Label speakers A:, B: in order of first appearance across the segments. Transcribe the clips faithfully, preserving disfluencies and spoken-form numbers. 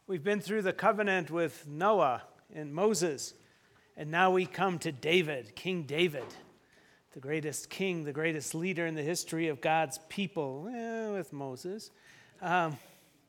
A: We've been through the covenant with Noah and Moses, and now we come to David, King David, the greatest king, the greatest leader in the history of God's people, eh, with Moses. Um,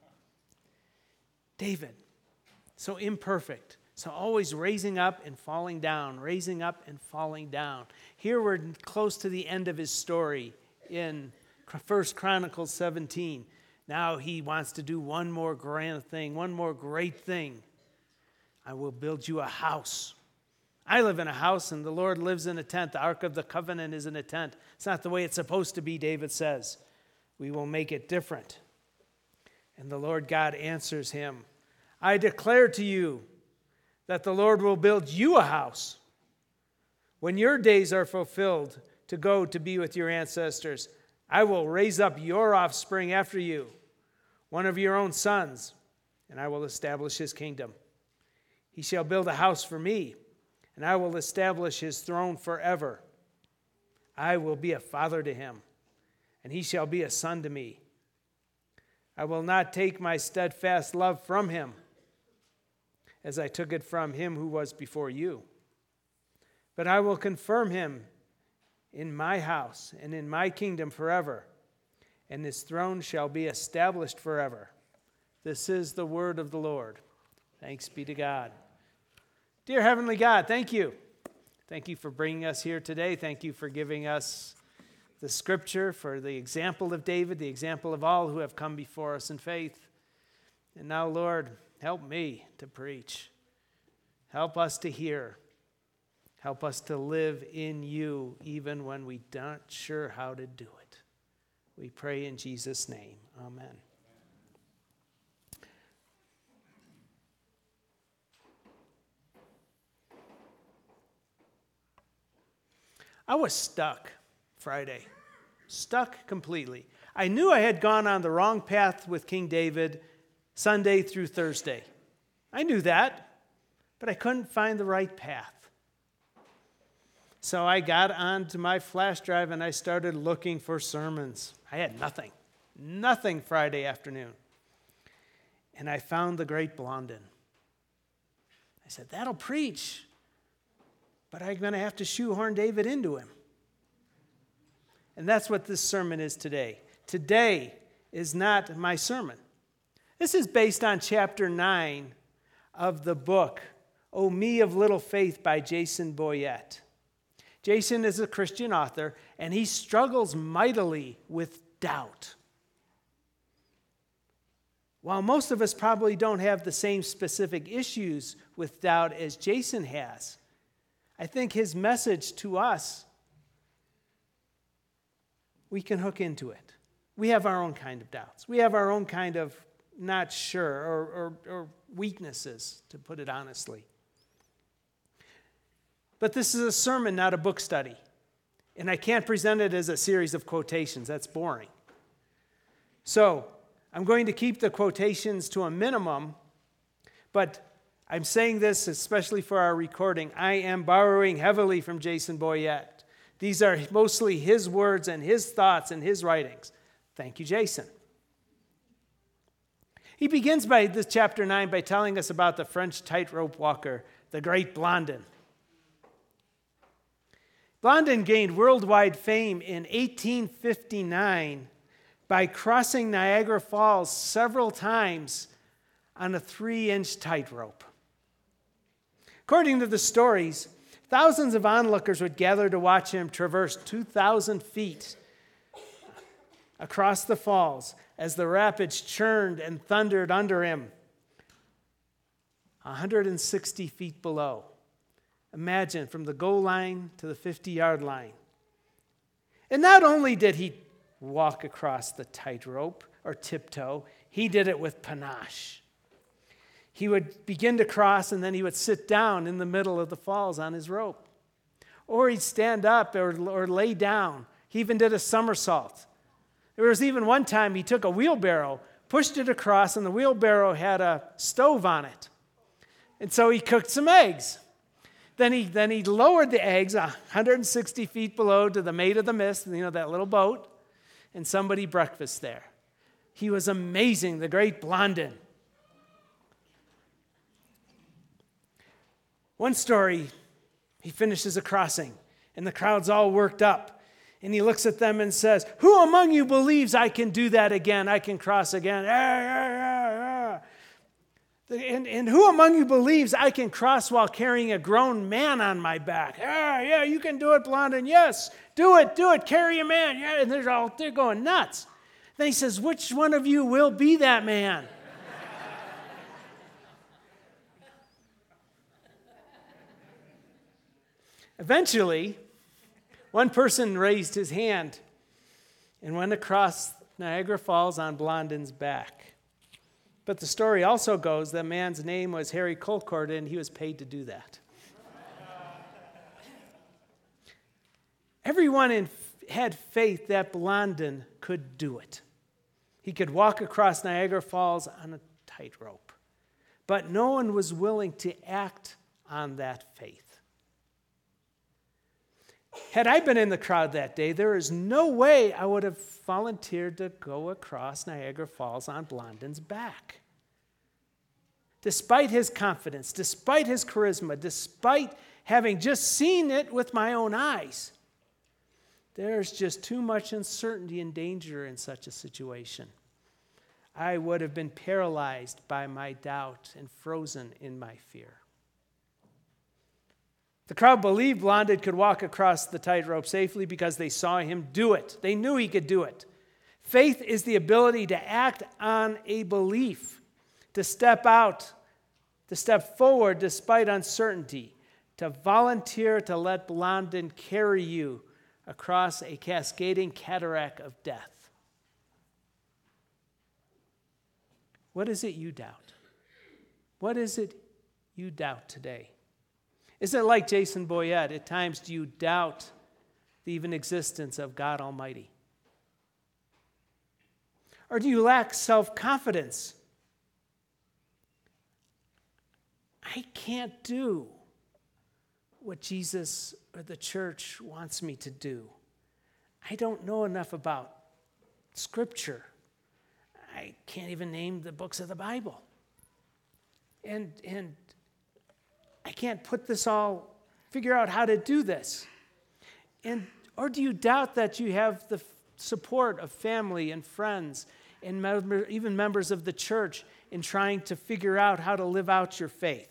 A: David, so imperfect, so always raising up and falling down, raising up and falling down. Here we're close to the end of his story in First Chronicles seventeen. Now he wants to do one more grand thing, one more great thing. I will build you a house. I live in a house and the Lord lives in a tent. The Ark of the Covenant is in a tent. It's not the way it's supposed to be, David says. We will make it different. And the Lord God answers him, I declare to you that the Lord will build you a house. When your days are fulfilled to go to be with your ancestors, I will raise up your offspring after you, one of your own sons, and I will establish his kingdom. He shall build a house for me, and I will establish his throne forever. I will be a father to him, and he shall be a son to me. I will not take my steadfast love from him, as I took it from him who was before you. But I will confirm him in my house and in my kingdom forever, and his throne shall be established forever. This is the word of the Lord. Thanks be to God. Dear Heavenly God, thank you. Thank you for bringing us here today. Thank you for giving us the scripture, for the example of David, the example of all who have come before us in faith. And now, Lord, help me to preach. Help us to hear. Help us to live in you even when we aren't sure how to do it. We pray in Jesus' name. Amen. I was stuck Friday. Stuck completely. I knew I had gone on the wrong path with King David Sunday through Thursday. I knew that, but I couldn't find the right path. So I got onto my flash drive and I started looking for sermons. I had nothing, nothing Friday afternoon. And I found the great Blondin. I said, that'll preach, but I'm going to have to shoehorn David into him. And that's what this sermon is today. Today is not my sermon. This is based on chapter nine of the book, O Me of Little Faith by Jason Boyett. Jason is a Christian author, and he struggles mightily with doubt. While most of us probably don't have the same specific issues with doubt as Jason has, I think his message to us, we can hook into it. We have our own kind of doubts. We have our own kind of not sure or, or, or weaknesses, to put it honestly. But this is a sermon, not a book study. And I can't present it as a series of quotations. That's boring. So I'm going to keep the quotations to a minimum, but I'm saying this especially for our recording. I am borrowing heavily from Jason Boyett. These are mostly his words and his thoughts and his writings. Thank you, Jason. He begins by this chapter nine by telling us about the French tightrope walker, the great Blondin. Blondin gained worldwide fame in eighteen fifty-nine by crossing Niagara Falls several times on a three-inch tightrope. According to the stories, thousands of onlookers would gather to watch him traverse two thousand feet across the falls as the rapids churned and thundered under him, one hundred sixty feet below. Imagine, from the goal line to the fifty-yard line. And not only did he walk across the tightrope or tiptoe, he did it with panache. He would begin to cross, and then he would sit down in the middle of the falls on his rope. Or he'd stand up or, or lay down. He even did a somersault. There was even one time he took a wheelbarrow, pushed it across, and the wheelbarrow had a stove on it. And so he cooked some eggs. Then he then he lowered the eggs one hundred sixty feet below to the Maid of the Mist, you know, that little boat, and somebody breakfast there. He was amazing, the great Blondin. One story, he finishes a crossing, and the crowd's all worked up. And he looks at them and says, "Who among you believes I can do that again? I can cross again? Ah, ah, ah, ah. And, and who among you believes I can cross while carrying a grown man on my back? Ah, yeah, you can do it, Blondin. Yes, do it, do it. Carry a man. Yeah." And they're all they're going nuts. Then he says, "Which one of you will be that man?" Eventually, one person raised his hand and went across Niagara Falls on Blondin's back. But the story also goes that man's name was Harry Colcord, and he was paid to do that. Everyone in, had faith that Blondin could do it. He could walk across Niagara Falls on a tightrope. But no one was willing to act on that faith. Had I been in the crowd that day, there is no way I would have volunteered to go across Niagara Falls on Blondin's back. Despite his confidence, despite his charisma, despite having just seen it with my own eyes, there's just too much uncertainty and danger in such a situation. I would have been paralyzed by my doubt and frozen in my fear. The crowd believed Blondin could walk across the tightrope safely because they saw him do it. They knew he could do it. Faith is the ability to act on a belief, to step out, to step forward despite uncertainty, to volunteer to let Blondin carry you across a cascading cataract of death. What is it you doubt? What is it you doubt today? Is it like Jason Boyette? At times, do you doubt the even existence of God Almighty? Or do you lack self-confidence? I can't do what Jesus or the church wants me to do. I don't know enough about Scripture. I can't even name the books of the Bible. And, and I can't put this all, figure out how to do this. And or do you doubt that you have the support of family and friends and member, even members of the church in trying to figure out how to live out your faith?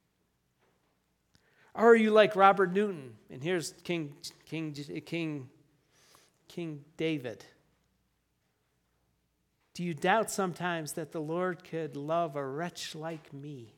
A: Or are you like Robert Newton? And here's King King King King David. Do you doubt sometimes that the Lord could love a wretch like me?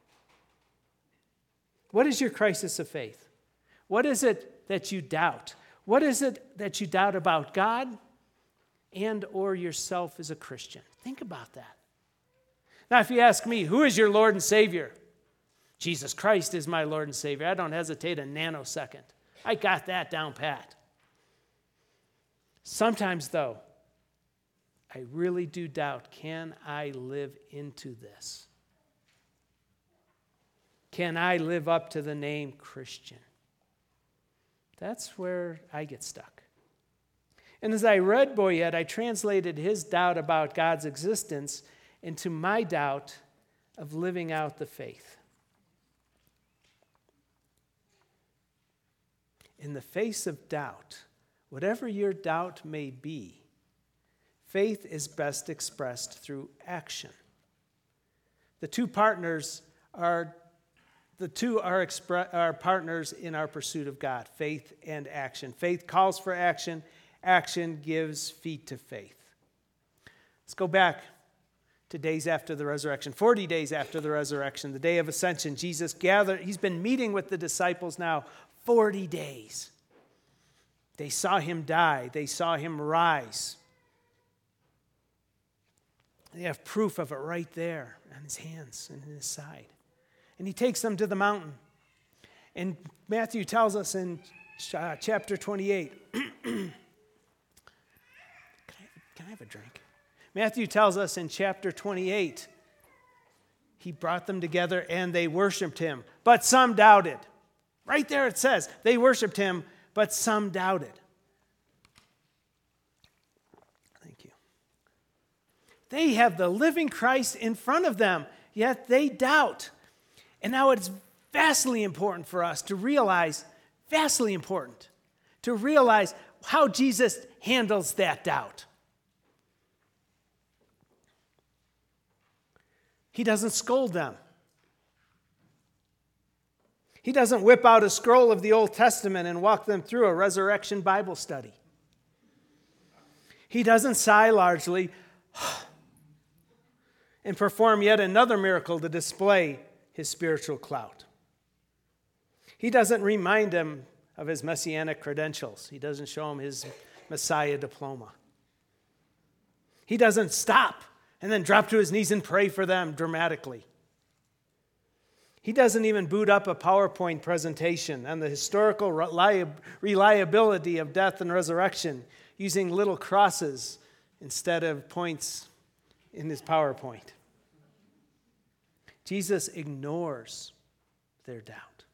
A: What is your crisis of faith? What is it that you doubt? What is it that you doubt about God and or yourself as a Christian? Think about that. Now, if you ask me, who is your Lord and Savior? Jesus Christ is my Lord and Savior. I don't hesitate a nanosecond. I got that down pat. Sometimes, though, I really do doubt, can I live into this? Can I live up to the name Christian? That's where I get stuck. And as I read Boyette, I translated his doubt about God's existence into my doubt of living out the faith. In the face of doubt, whatever your doubt may be, faith is best expressed through action. The two partners are The two are, expre- are partners in our pursuit of God, faith and action. Faith calls for action. Action gives feet to faith. Let's go back to days after the resurrection. forty days after the resurrection, the day of ascension, Jesus gathered. He's been meeting with the disciples now forty days. They saw him die. They saw him rise. They have proof of it right there on his hands and in his side. And he takes them to the mountain. And Matthew tells us in uh, chapter twenty-eight. can, I, can I have a drink? Matthew tells us in chapter twenty-eight, he brought them together and they worshiped him, but some doubted. Right there it says, they worshiped him, but some doubted. Thank you. They have the living Christ in front of them, yet they doubt. And now it's vastly important for us to realize, vastly important, to realize how Jesus handles that doubt. He doesn't scold them. He doesn't whip out a scroll of the Old Testament and walk them through a resurrection Bible study. He doesn't sigh largely and perform yet another miracle to display his spiritual clout. He doesn't remind them of his messianic credentials. He doesn't show them his Messiah diploma. He doesn't stop and then drop to his knees and pray for them dramatically. He doesn't even boot up a PowerPoint presentation on the historical reliability of death and resurrection using little crosses instead of points in his PowerPoint. Jesus ignores their doubt.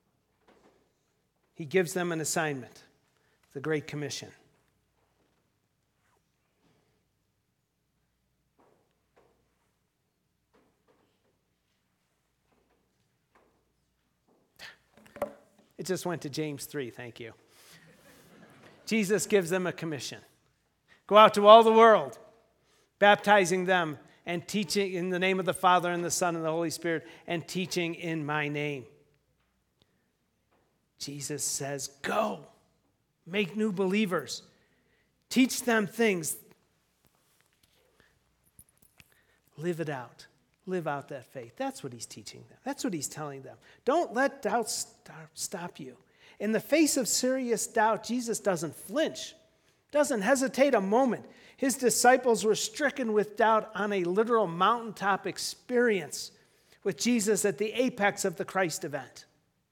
A: He gives them an assignment, the Great Commission. It just went to James three, thank you. Jesus gives them a commission. Go out to all the world, baptizing them and teaching in the name of the Father and the Son and the Holy Spirit, and teaching in my name. Jesus says, go, make new believers, teach them things, live it out. Live out that faith. That's what he's teaching them. That's what he's telling them. Don't let doubt stop you. In the face of serious doubt, Jesus doesn't flinch, doesn't hesitate a moment. His disciples were stricken with doubt on a literal mountaintop experience with Jesus at the apex of the Christ event.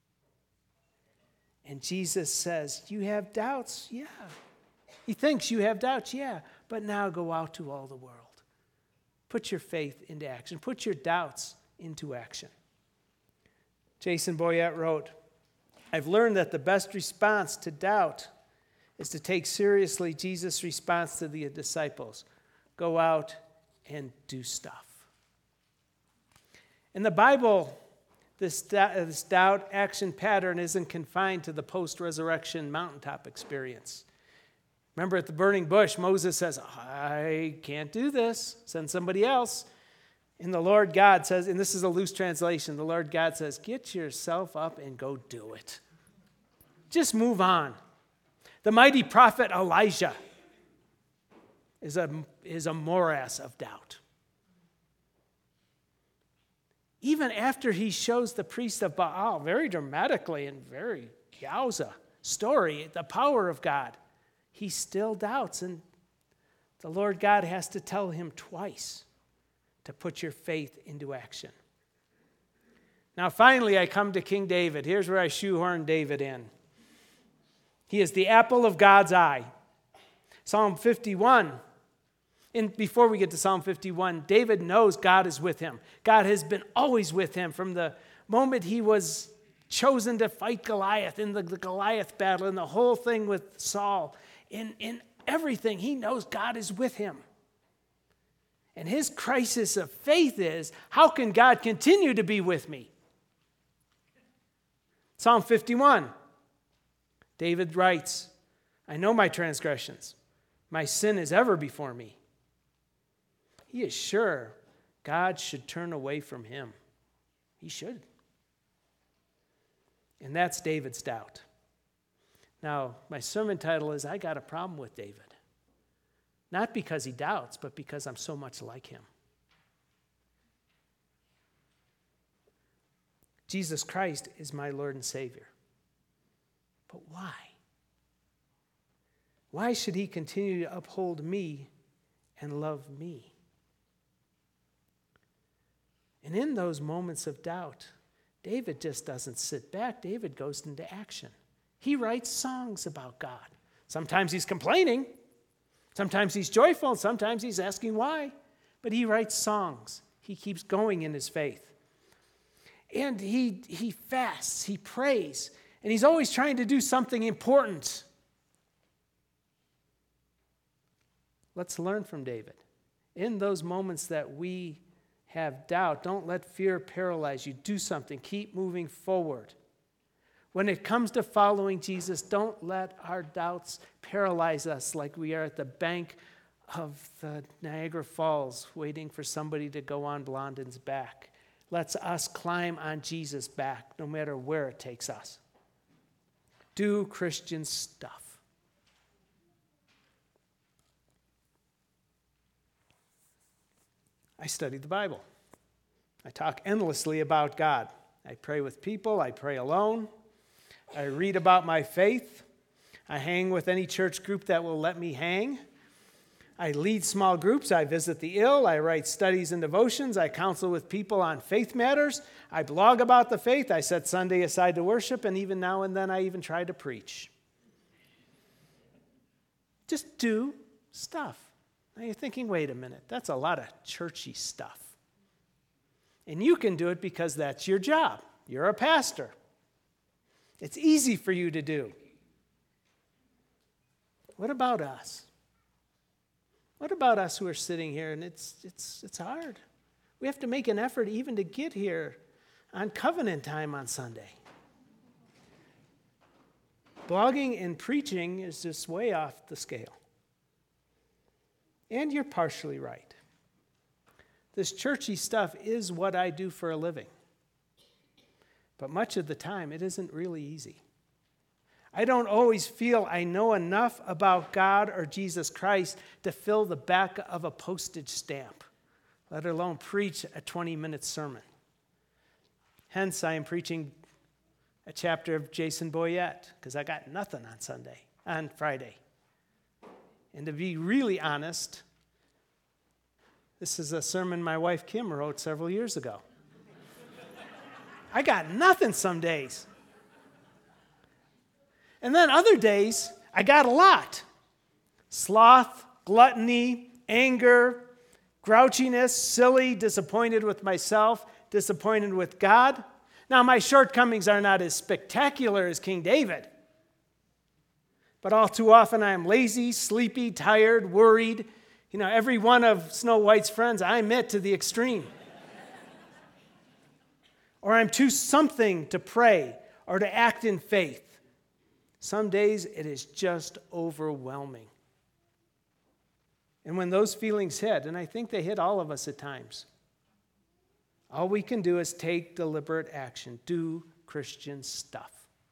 A: And Jesus says, you have doubts? Yeah. He thinks you have doubts? Yeah. But now go out to all the world. Put your faith into action. Put your doubts into action. Jason Boyett wrote, I've learned that the best response to doubt is to take seriously Jesus' response to the disciples. Go out and do stuff. In the Bible, this, this doubt action pattern isn't confined to the post-resurrection mountaintop experience. Remember at the burning bush, Moses says, I can't do this. Send somebody else. And the Lord God says, and this is a loose translation, the Lord God says, get yourself up and go do it. Just move on. The mighty prophet Elijah is a, is a morass of doubt. Even after he shows the priest of Baal very dramatically and very yowza story, the power of God, he still doubts, and the Lord God has to tell him twice to put your faith into action. Now, finally, I come to King David. Here's where I shoehorn David in. He is the apple of God's eye. Psalm fifty-one. And before we get to Psalm fifty-one, David knows God is with him. God has been always with him from the moment he was chosen to fight Goliath in the, the Goliath battle and the whole thing with Saul. In, in everything, he knows God is with him. And his crisis of faith is, how can God continue to be with me? Psalm fifty-one, David writes, I know my transgressions. My sin is ever before me. He is sure God should turn away from him. He should. And that's David's doubt. Now, my sermon title is, I Got a Problem with David. Not because he doubts, but because I'm so much like him. Jesus Christ is my Lord and Savior. But why? Why should he continue to uphold me and love me? And in those moments of doubt, David just doesn't sit back. David goes into action. He writes songs about God. Sometimes he's complaining. Sometimes he's joyful. Sometimes he's asking why. But he writes songs. He keeps going in his faith. And he, he fasts. He prays. And he's always trying to do something important. Let's learn from David. In those moments that we have doubt. Don't let fear paralyze you. Do something. Keep moving forward. When it comes to following Jesus, don't let our doubts paralyze us like we are at the bank of the Niagara Falls waiting for somebody to go on Blondin's back. Let's us climb on Jesus' back no matter where it takes us. Do Christian stuff. I study the Bible. I talk endlessly about God. I pray with people. I pray alone. I read about my faith. I hang with any church group that will let me hang. I lead small groups. I visit the ill. I write studies and devotions. I counsel with people on faith matters. I blog about the faith. I set Sunday aside to worship, and even now and then I even try to preach. Just do stuff. Now you're thinking, wait a minute, that's a lot of churchy stuff. And you can do it because that's your job. You're a pastor. It's easy for you to do. What about us? What about us who are sitting here and it's it's it's hard? We have to make an effort even to get here on covenant time on Sunday. Blogging and preaching is just way off the scale. And you're partially right. This churchy stuff is what I do for a living. But much of the time, it isn't really easy. I don't always feel I know enough about God or Jesus Christ to fill the back of a postage stamp, let alone preach a twenty-minute sermon. Hence, I am preaching a chapter of Jason Boyette, because I got nothing on Sunday, on Friday. And to be really honest, this is a sermon my wife Kim wrote several years ago. I got nothing some days. And then other days, I got a lot. Sloth, gluttony, anger, grouchiness, silly, disappointed with myself, disappointed with God. Now, my shortcomings are not as spectacular as King David. But all too often I am lazy, sleepy, tired, worried. You know, every one of Snow White's friends, I'm it to the extreme. Or I'm too something to pray or to act in faith. Some days it is just overwhelming. And when those feelings hit, and I think they hit all of us at times, all we can do is take deliberate action, do Christian stuff.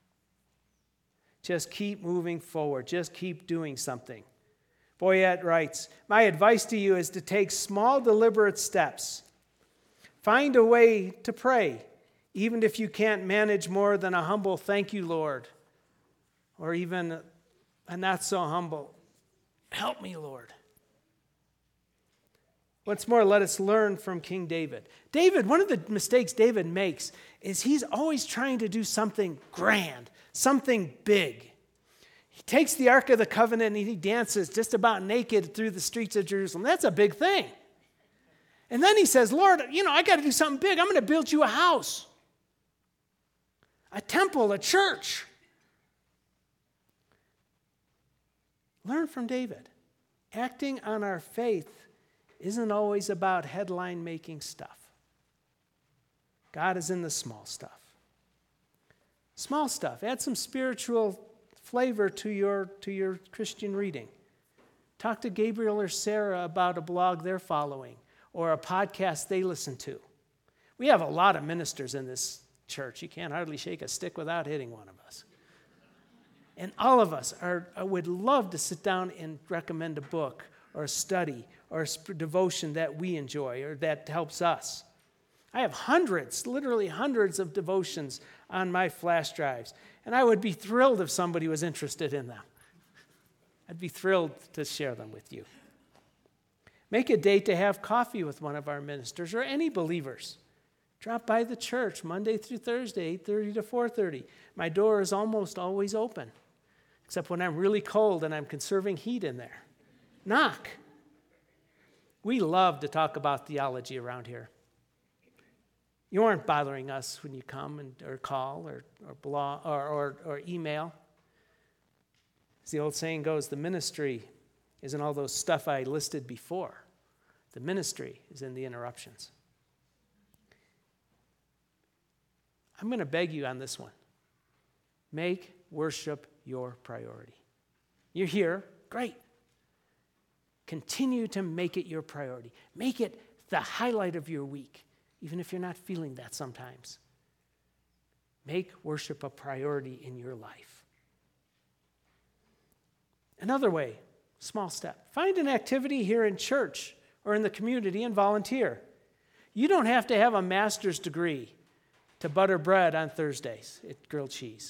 A: Just keep moving forward. Just keep doing something. Boyette writes, my advice to you is to take small, deliberate steps. Find a way to pray, even if you can't manage more than a humble thank you, Lord, or even a not so humble, help me, Lord. What's more, let us learn from King David. David, one of the mistakes David makes is he's always trying to do something grand, something big. He takes the Ark of the Covenant and he dances just about naked through the streets of Jerusalem. That's a big thing. And then he says, Lord, you know, I got to do something big. I'm going to build you a house, a temple, a church. Learn from David. Acting on our faith isn't always about headline-making stuff. God is in the small stuff. Small stuff. Add some spiritual flavor to your, to your Christian reading. Talk to Gabriel or Sarah about a blog they're following or a podcast they listen to. We have a lot of ministers in this church. You can't hardly shake a stick without hitting one of us. And all of us are, would love to sit down and recommend a book or a study or a devotion that we enjoy or that helps us. I have hundreds, literally hundreds of devotions on my flash drives, and I would be thrilled if somebody was interested in them. I'd be thrilled to share them with you. Make a date to have coffee with one of our ministers or any believers. Drop by the church Monday through Thursday, eight thirty to four thirty. My door is almost always open, except when I'm really cold and I'm conserving heat in there. Knock. We love to talk about theology around here. You aren't bothering us when you come and or call or or, blog, or, or, or email. As the old saying goes, the ministry isn't all those stuff I listed before. The ministry is in the interruptions. I'm going to beg you on this one. Make worship your priority. You're here, great. Continue to make it your priority. Make it the highlight of your week, even if you're not feeling that sometimes. Make worship a priority in your life. Another way, small step. Find an activity here in church or in the community and volunteer. You don't have to have a master's degree to butter bread on Thursdays at Grilled Cheese.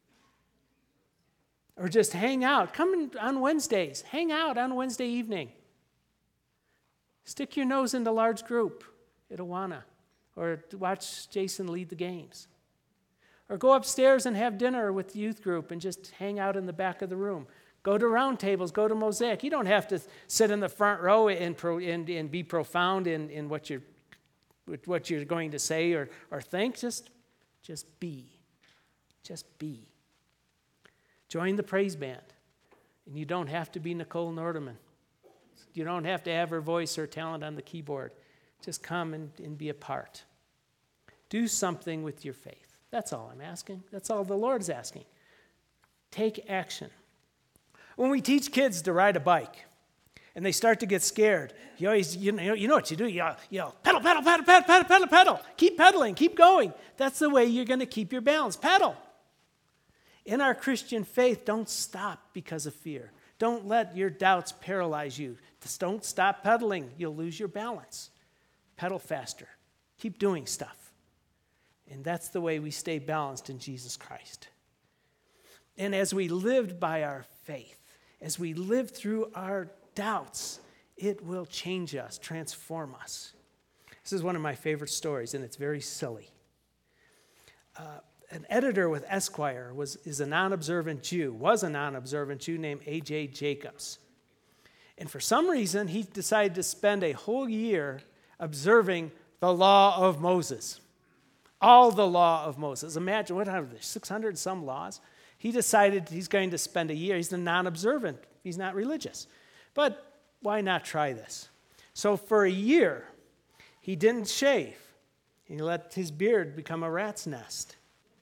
A: Or just hang out. Come in on Wednesdays. Hang out on Wednesday evening. Stick your nose in the large group at Awana. Or watch Jason lead the games. Or go upstairs and have dinner with the youth group and just hang out in the back of the room. Go to round tables. Go to Mosaic. You don't have to sit in the front row and, pro, and, and be profound in, in what you're, what you're going to say or, or think. Just, just be. Just be. Join the praise band. And you don't have to be Nicole Nordeman. You don't have to have her voice or talent on the keyboard. Just come and, and be a part. Do something with your faith. That's all I'm asking. That's all the Lord's asking. Take action. When we teach kids to ride a bike and they start to get scared, you always, you know, you know what you do? You yell, you yell, pedal, pedal, pedal, pedal, pedal, pedal, pedal. Keep pedaling, keep going. That's the way you're going to keep your balance. Pedal. In our Christian faith, don't stop because of fear. Don't let your doubts paralyze you. Just don't stop pedaling. You'll lose your balance. Pedal faster. Keep doing stuff. And that's the way we stay balanced in Jesus Christ. And as we lived by our faith, as we live through our doubts, it will change us, transform us. This is one of my favorite stories, and it's very silly. Uh, An editor with Esquire was is a non-observant Jew, was a non-observant Jew named A J Jacobs. And for some reason, he decided to spend a whole year observing the law of Moses. All the law of Moses. Imagine, what are there, six hundred some laws? He decided he's going to spend a year. He's a non-observant. He's not religious. But why not try this? So for a year, he didn't shave. He let his beard become a rat's nest.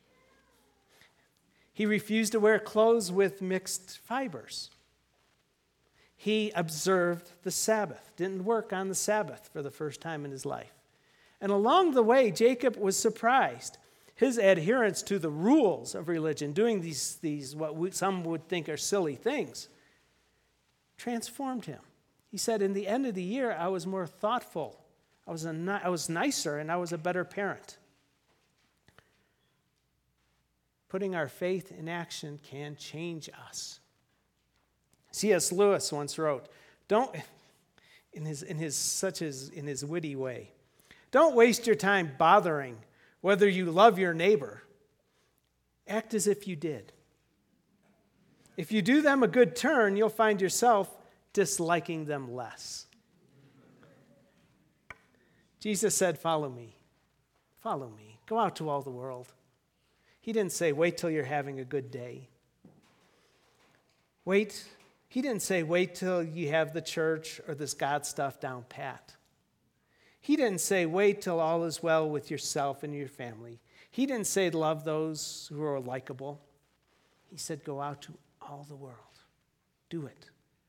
A: He refused to wear clothes with mixed fibers. He observed the Sabbath, didn't work on the Sabbath for the first time in his life. And along the way, Jacob was surprised. His adherence to the rules of religion, doing these, these what we, some would think are silly things, transformed him. He said, in the end of the year, I was more thoughtful. I was, a, I was nicer, and I was a better parent. Putting our faith in action can change us. C S Lewis once wrote, "Don't, in his in his such as in his witty way, don't waste your time bothering whether you love your neighbor. Act as if you did. If you do them a good turn, you'll find yourself disliking them less." Jesus said, "Follow me. Follow me. Go out to all the world." He didn't say, wait till you're having a good day. Wait. He didn't say, wait till you have the church or this God stuff down pat. He didn't say, wait till all is well with yourself and your family. He didn't say, love those who are likable. He said, go out to all the world. Do it.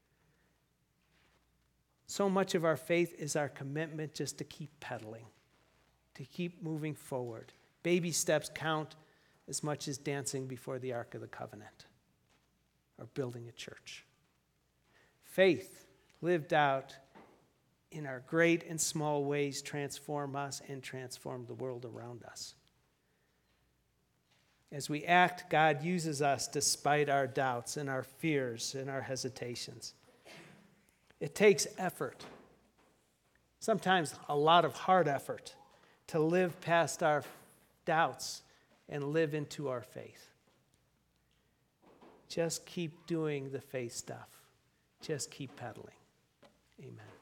A: So much of our faith is our commitment just to keep pedaling, to keep moving forward. Baby steps count as much as dancing before the Ark of the Covenant or building a church. Faith lived out in our great and small ways transform us and transform the world around us. As we act, God uses us despite our doubts and our fears and our hesitations. It takes effort, sometimes a lot of hard effort, to live past our doubts and live into our faith. Just keep doing the faith stuff. Just keep pedaling. Amen.